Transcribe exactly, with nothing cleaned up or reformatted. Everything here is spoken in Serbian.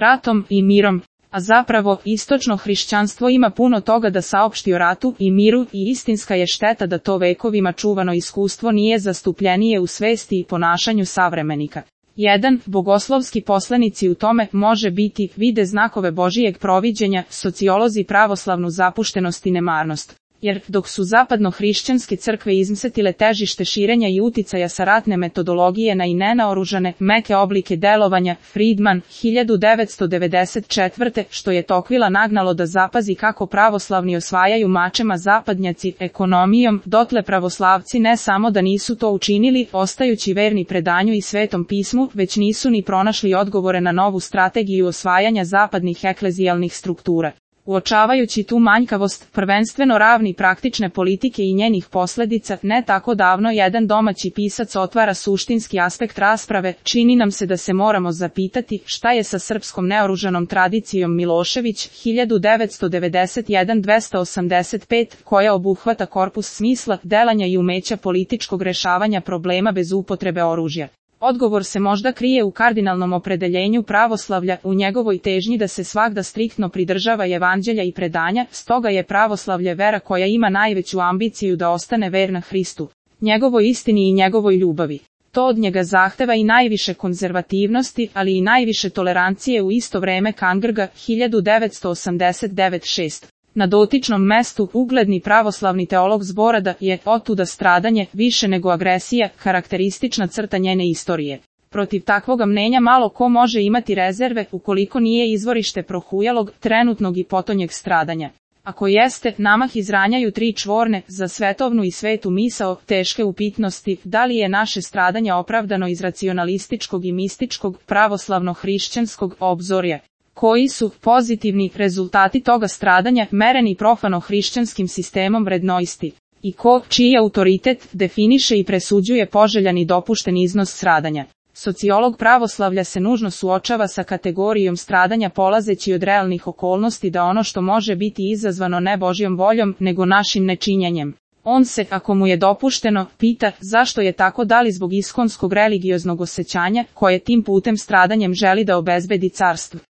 ratom i mirom, a zapravo istočno hrišćanstvo ima puno toga da saopšti o ratu i miru i istinska je šteta da to vekovima čuvano iskustvo nije zastupljenije u svesti i ponašanju savremenika. jedan. Bogoslovski poslanici u tome može biti vide znakove Božijeg proviđenja, sociolozi pravoslavnu zapuštenost i nemarnost. Jer, dok su zapadno-hrišćanske crkve izmsetile težište širenja i uticaja sa ratne metodologije na i nenaoružane, meke oblike delovanja, Friedman, hiljadu devetsto devedeset četvrte. što je Tocqueville nagnalo da zapazi kako pravoslavni osvajaju mačema zapadnjaci ekonomijom, dotle pravoslavci ne samo da nisu to učinili, ostajući verni predanju i Svetom pismu, već nisu ni pronašli odgovore na novu strategiju osvajanja zapadnih eklezijalnih struktura. Uočavajući tu manjkavost, prvenstveno ravni praktične politike i njenih posledica, ne tako davno jedan domaći pisac otvara suštinski aspekt rasprave, čini nam se da se moramo zapitati šta je sa srpskom neoružanom tradicijom Milošević, hiljadu devetsto devedeset jedan do dvesta osamdeset pet, koja obuhvata korpus smisla, delanja i umeća političkog rešavanja problema bez upotrebe oružja. Odgovor se možda krije u kardinalnom opredeljenju pravoslavlja, u njegovoj težnji da se svagda striktno pridržava evanđelja i predanja, stoga je pravoslavlje vera koja ima najveću ambiciju da ostane verna Hristu, njegovoj istini i njegovoj ljubavi. To od njega zahteva i najviše konzervativnosti, ali i najviše tolerancije u isto vreme Kangrga, hiljadu devetsto osamdeset devet šest. Na dotičnom mestu ugledni pravoslavni teolog Zborada je otuda stradanje, više nego agresija, karakteristična crta njene istorije. Protiv takvoga mnenja malo ko može imati rezerve ukoliko nije izvorište prohujalog, trenutnog i potonjeg stradanja. Ako jeste, namah izranjaju tri čvorne, za svetovnu i svetu misao, teške upitnosti, da li je naše stradanje opravdano iz racionalističkog i mističkog, pravoslavno-hrišćanskog obzorja. Koji su pozitivni rezultati toga stradanja mereni profano-hrišćanskim sistemom vrednosti? I ko, čiji autoritet, definiše i presuđuje poželjan i dopušten iznos stradanja? Sociolog pravoslavlja se nužno suočava sa kategorijom stradanja polazeći od realnih okolnosti da ono što može biti izazvano ne Božjom voljom, nego našim nečinjenjem. On se, ako mu je dopušteno, pita zašto je tako, da li zbog iskonskog religioznog osjećanja, koje tim putem stradanjem želi da obezbedi carstvo.